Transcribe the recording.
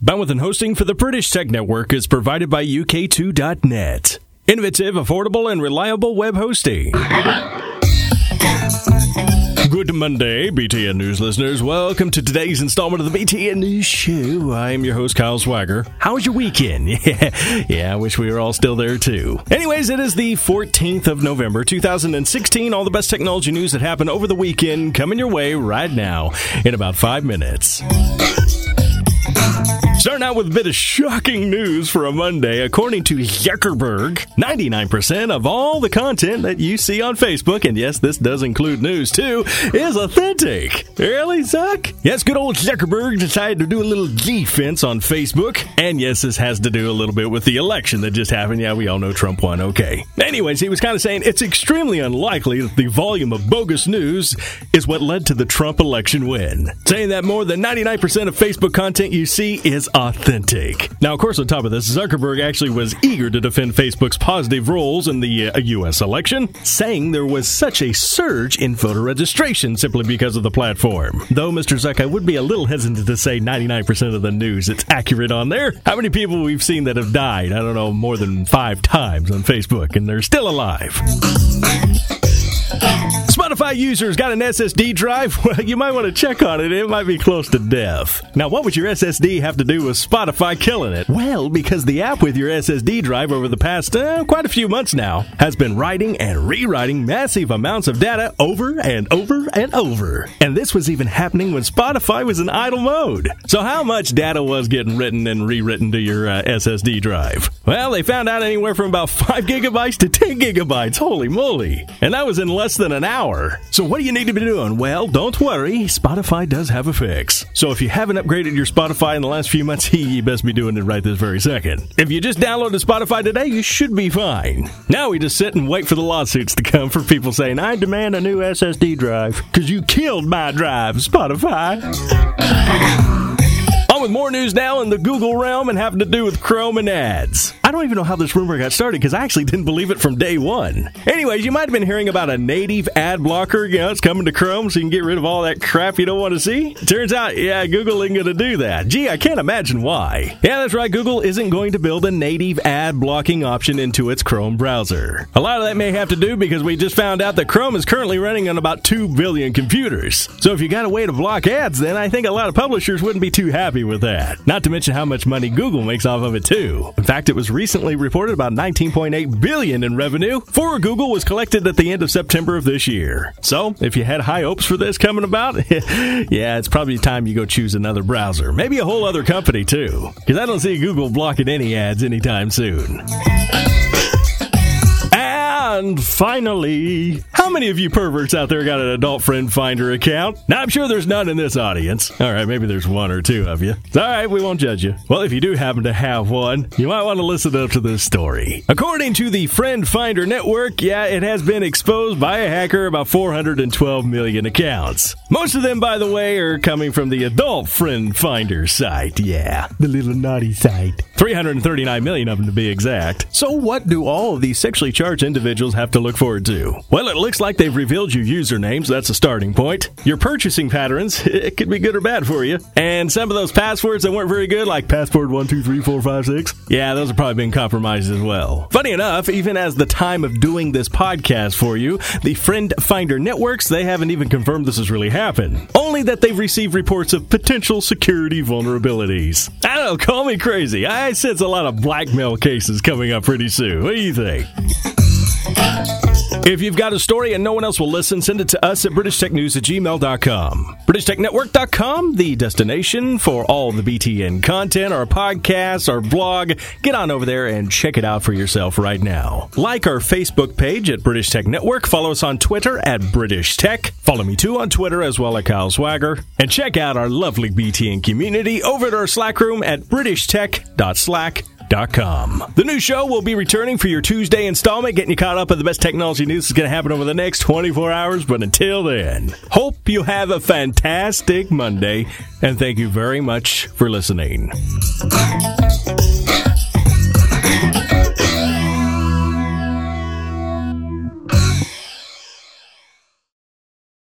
Bandwidth and hosting for the British Tech Network is provided by UK2.net. Innovative, affordable, and reliable web hosting. Good Monday, BTN News listeners. Welcome to today's installment of the BTN News Show. I am your host, Kyle Swagger. How was your weekend? Yeah, I wish we were all still there, too. Anyways, it is the 14th of November, 2016. All the best technology news that happened over the weekend coming your way right now in about 5 minutes. Starting out with a bit of shocking news for a Monday. According to Zuckerberg, 99% of all the content that you see on Facebook, and yes, this does include news too, is authentic. Really, Zuck? Yes, good old Zuckerberg decided to do a little defense on Facebook. And yes, this has to do a little bit with the election that just happened. Yeah, we all know Trump won, okay. Anyways, he was kind of saying it's extremely unlikely that the volume of bogus news is what led to the Trump election win. Saying that more than 99% of Facebook content you see is authentic. Now, of course, on top of this, Zuckerberg actually was eager to defend Facebook's positive roles in the U.S. election, saying there was such a surge in voter registration simply because of the platform. Though, Mr. Zuck, I would be a little hesitant to say 99% of the news it's accurate on there. How many people we've seen that have died, I don't know, more than 5 times on Facebook, and they're still alive? Spotify users got an SSD drive? Well, you might want to check on it. It might be close to death. Now, what would your SSD have to do with Spotify killing it? Well, because the app with your SSD drive over the past quite a few months now has been writing and rewriting massive amounts of data over and over and over. And this was even happening when Spotify was in idle mode. So how much data was getting written and rewritten to your SSD drive? Well, they found out anywhere from about 5 gigabytes to 10 gigabytes. Holy moly. And that was in less than an hour. So what do you need to be doing? Well, don't worry. Spotify does have a fix. So if you haven't upgraded your Spotify in the last few months, you best be doing it right this very second. If you just downloaded Spotify today, you should be fine. Now we just sit and wait for the lawsuits to come for people saying, I demand a new SSD drive because you killed my drive, Spotify. On with more news now in the Google realm and having to do with Chrome and ads. I don't even know how this rumor got started because I actually didn't believe it from day one. Anyways, you might have been hearing about a native ad blocker. You know, it's coming to Chrome so you can get rid of all that crap you don't want to see. Turns out, yeah, Google isn't going to do that. Gee, I can't imagine why. Yeah, that's right. Google isn't going to build a native ad blocking option into its Chrome browser. A lot of that may have to do because we just found out that Chrome is currently running on about 2 billion computers. So if you got a way to block ads, then I think a lot of publishers wouldn't be too happy with that. Not to mention how much money Google makes off of it too. In fact, it was recently reported about $19.8 billion in revenue for Google was collected at the end of September of this year. So, if you had high hopes for this coming about, yeah, it's probably time you go choose another browser. Maybe a whole other company too. Because I don't see Google blocking any ads anytime soon. And finally, how many of you perverts out there got an Adult Friend Finder account? Now, I'm sure there's none in this audience. All right, maybe there's 1 or 2 of you. It's all right, we won't judge you. Well, if you do happen to have one, you might want to listen up to this story. According to the Friend Finder Network, yeah, it has been exposed by a hacker about 412 million accounts. Most of them, by the way, are coming from the Adult Friend Finder site. Yeah, the little naughty site. 339 million of them to be exact. So what do all of these sexually charged individuals have to look forward to? Well, it looks like they've revealed your usernames. That's a starting point. Your purchasing patterns, it could be good or bad for you. And some of those passwords that weren't very good, like password 123456, yeah, those have probably been compromised as well. Funny enough, even as the time of doing this podcast for you, the Friend Finder Networks, they haven't even confirmed this has really happened. Only that they've received reports of potential security vulnerabilities. I don't know, call me crazy. I sense a lot of blackmail cases coming up pretty soon. What do you think? If you've got a story and no one else will listen, send it to us at BritishTechNews@gmail.com. BritishTechNetwork.com, the destination for all the BTN content, our podcasts, our blog. Get on over there and check it out for yourself right now. Like our Facebook page at British Tech Network. Follow us on Twitter at British Tech. Follow me too on Twitter as well at Kyle Swagger. And check out our lovely BTN community over at our Slack room at BritishTech.slack.com. The new show will be returning for your Tuesday installment, getting you caught up on the best technology news that's going to happen over the next 24 hours. But until then, hope you have a fantastic Monday, and thank you very much for listening.